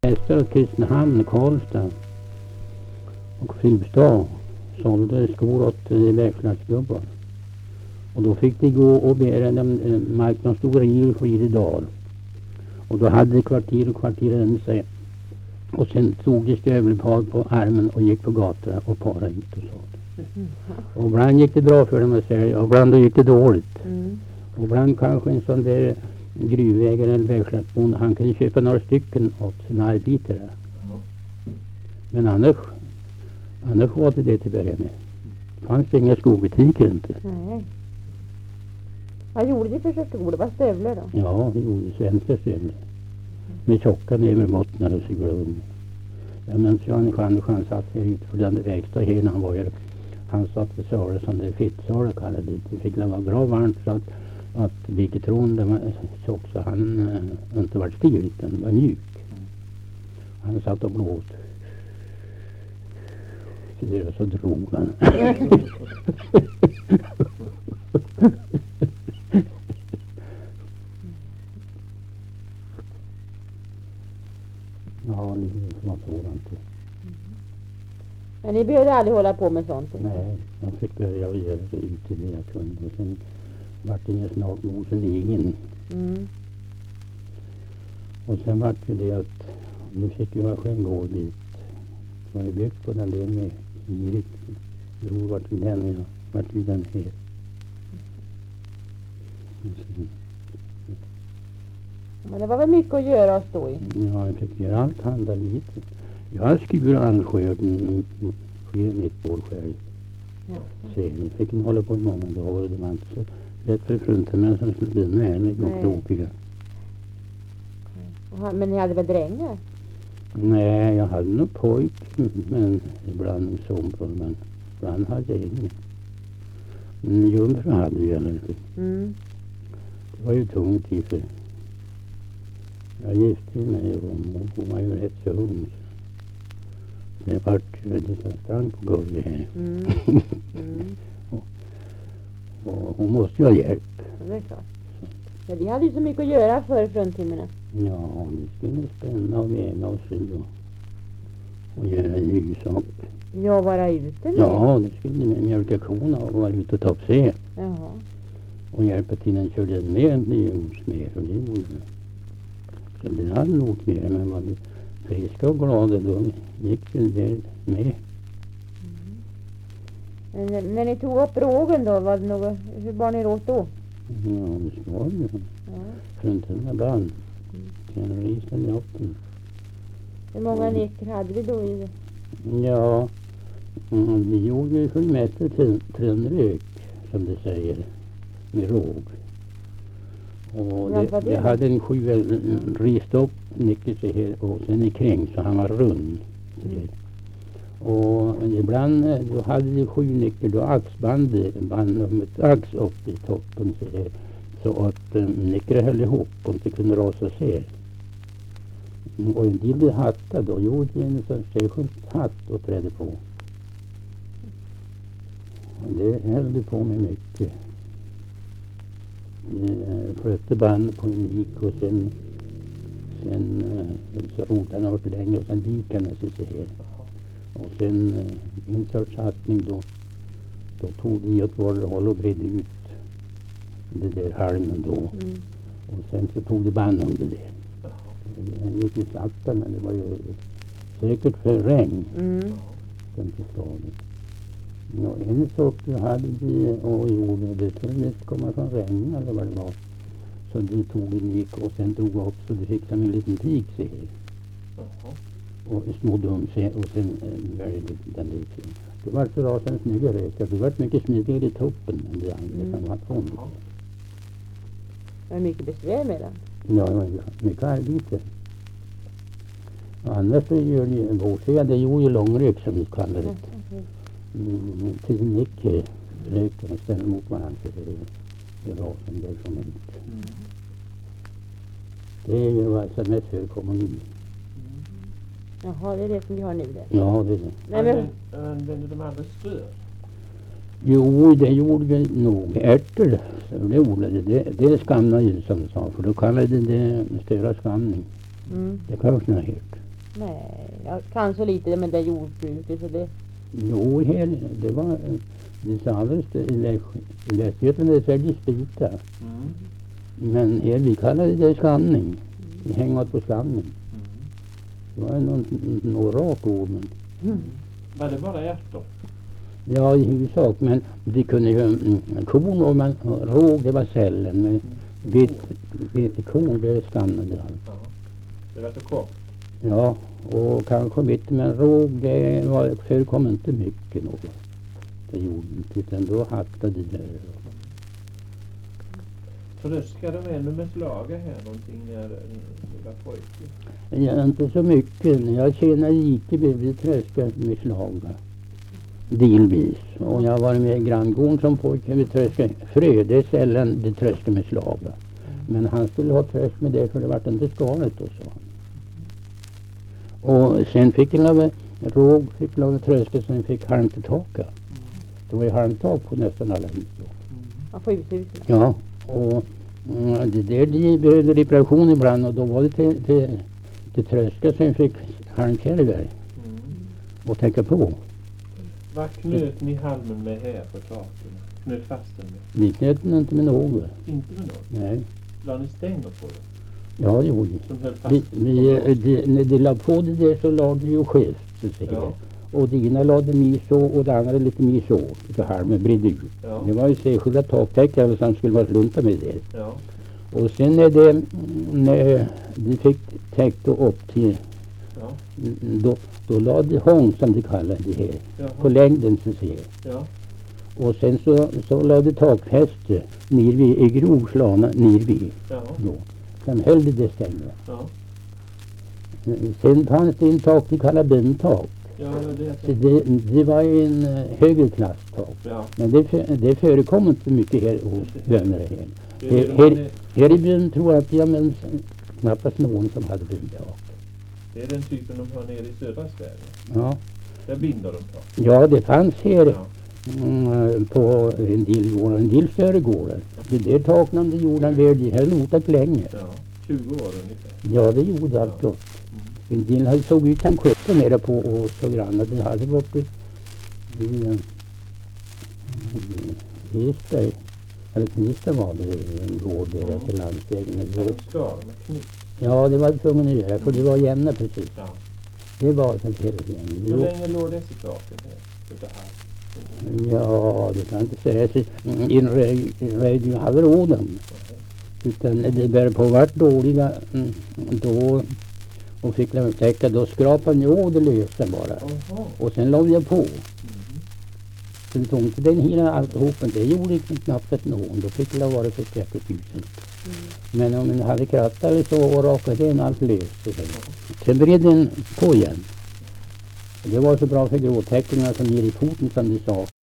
Hästar Kristinehamn, Karlstad och Filipstad sålde skor åt vägslagsgubbar. Och då fick de gå och begära marknadsstod i Skidedal. Och då hade de kvarteren sig. Och sen tog de stövelpad på armen och gick på gatorna och parade ut och sålde. Och ibland gick det bra för dem att sälja och ibland gick det dåligt. Och ibland kanske en sån där gruvvägare eller vägslagsbonde, han kunde köpa några stycken åt sina arbetare. Men annars var det till början med. Fanns det inga skobutiker inte. Nej. Vad gjorde de för skor? Det var stövlar då? Ja, det gjorde svenska stövlar. Med tjocka näverbottnar och cykelrum. Ja, men han satt här ute för den verkstad här när han var här. Han satt vid Sara som det fittsalar kallade det. Det fick vara bra varmt så att viketron det var tjock så han inte var stil utan var mjuk. Han satt och blåste. Så drog han. Ja, det var sådant. Men ni behövde aldrig hålla på med sånt? Nej, jag fick börja och göra det ut i det jag kunde. Och sen vart det snart mosen egen. Och sen vart det att nu fick jag själv gå dit. Så jag byggt på den där med Erik. Då vart det den och jag vart det den här. Men det var väl mycket att göra och stå i? Ja, jag fick göra allt handla lite. Jag skurar allskörden mitt år själv. Sen fick en hålla på i många dagar. Det var inte så lätt för fruntimän som skulle bli närlig och krokiga. Men ni hade väl drängar? Nej, jag hade nog pojk, men ibland son på men ibland hade jag ingen. Men jungfru hade jag inte. Det var ju tungt i för jag gifte mig och hon var ju rätt så ung. Det vart lite strand på golvet här. Och hon måste ju ha hjälp. Det är klart. Ja, de hade ju så mycket att göra för fruntimmerna. Ja, det skulle spänna och väga och sy och göra ljussak. Ja, vara ute med? Ja, det skulle med mjölka korna och vara ute och ta upp sig. Jaha. Och hjälpa till när körde med en med och det gjorde det. Så det hade nog mer, men var det friska och glada då gick det med. Men när ni tog upp rågen då, var det något, hur bar ni åt då? Ja, det var ju. Fruntimmerna brann. Sen risen i öppen. Hur många neker hade vi då i det? Ja, vi gjorde ju för det mesta trönrök, som det säger, med råg. Och det hade en sju rist upp, nickat sig här och sen i kring så han var rund. Och ibland då hade de 7 nyckor då axband om ett ax upp i toppen så att nyckor höll ihop och inte kunde rasa sig. Och en del hatta då gjorde en sån särskild hatt och trädde på. Och det höll de på med mycket. Skötte band på en vik och sen så rotarna var för länge och sen vikarna sig här. Och sen en sorts hattning då tog de åt vardera håll och bredde ut det där halmen då. Och sen så tog de band om det där. Den gick ju sakta men det var ju säkert för regn. Den till staden. Ja, en sort hade de och gjorde det tror jag komma från regn eller vad det var. Så de tog en gick och sen drog upp så de fick som en liten pik se här. Och små dumse och sen väldigt den lite. Det var så rasande snygga rökar. Det var mycket smidigare i toppen än det andra som var från. Det var mycket besvär med den. Ja, det var mycket arbete. Och annars så gör det ju vårsiga, det gjorde ju långrök som vi kallade det. Till nick röken och ställde mot varandra. Det var som det som inte. Det är ju vad som mest förekommande. Jaha, det är det som vi har nu det. Ja, det är det. Nej, Använde de aldrig spör? Jo, det gjorde vi nog. Ärtor, så det odlade det skamnade ju som du sa. För då kallade det störa skamning. Det kanske ni har hört. Nej, jag kanske lite med det jordbruket så det. Jo, det var det sa alldeles i Västergötland det säljs spruta. Mm. Men här vi kallade det skanning. Vi hänger på skanning. Mm. Det var några rakt ord. Men, Var det bara ärtor? ja, i huvudsak. Men vi kunde ju korn och råg, det var sällan. Men vetekorn, det skannade allt. Ja. Det var så kort. Ja, och kanske vitt, men råg, det förekom inte mycket något. Det gjorde inte, utan då hattade det där. Tröskade de ännu med slaga här någonting när det var pojke? Ja, inte så mycket. Jag tjänade lite vid tröskat med slaga. Delvis. Och jag var med i granngården som pojke vid tröskat frö. Det är sällan det tröskade med slaga. Men han skulle ha trösk med det för det var inte skalet och så. Och sen fick jag råg, fick jag tröska, sen fick halm till taka. Det var ju halmtak på nästan alla hus då. Ja, på uthuset. Ja, och det där de behövde reparation ibland och då var det till tröska som fick halmkärvar Mm. att tänka på. Vad knöt ni halmen med här på taken? Knöt fast den med? Vi knöt den inte med något. Inte med något? Nej. La ni stänger på det? Ja, det gjorde Som höll fast? när de la på det där så lade det ju skevt. Så att säga. Ja. Och det ena lade mer så och det andra lite mer så. Så halmen bredde ut. Ja. Det var ju särskilda taktäckare som skulle vara slunta med det. Ja. Och sen när de fick täckt upp till Ja. då lade de hång som de kallade det här. Jaha. På längden så ser jag. Ja. Och sen så lade takfäste ner vid i grovslana ner vid Ja. då. Sen höll det stängda. Ja. Sen fanns det en tak de kallade bindtak. Ja, det Så är det var en högre klasstak. Ja. Men det förekom inte mycket här hos bönder här. Det är det man Här i byn tror jag att jag minns knappast någon som hade bindtak. det är den typen de har nere i södra Sverige. Ja. Där binder de tak. Ja, det fanns här Ja. på en del gårdar, en del större gårdar. Det där taknande jorden väl, de höll otat länge. Ja. 20 år ungefär. Ja, det gjorde allt gott. En del hade såg ut som klöppor nere på och så grann. Det hade varit i Esberg, eller Knivsta var det en gård där till landsvägen. Ja, de skar med kniv. Ja, det var tvungen att göra, för det var jämna precis. Ja. Det var sånt här Hur igen. länge låg dessa taken här? Utav här? Ja, det kan jag inte säga. Inröjde ju aldrig råden. Utan det började på vart dåliga då och fick jag upptäcka, då skrapade ni av det lösa bara. Jaha. Och sen la jag på. Mm. Så det tog inte den hela alltihopen. Det gjorde inte knappt någon. Då fick det vara för 30 000. Men om man hade krattat eller så och rakat den allt löst. Sen bred den på igen. Det var så bra för gråtäcklingar som ger i foten som de sa.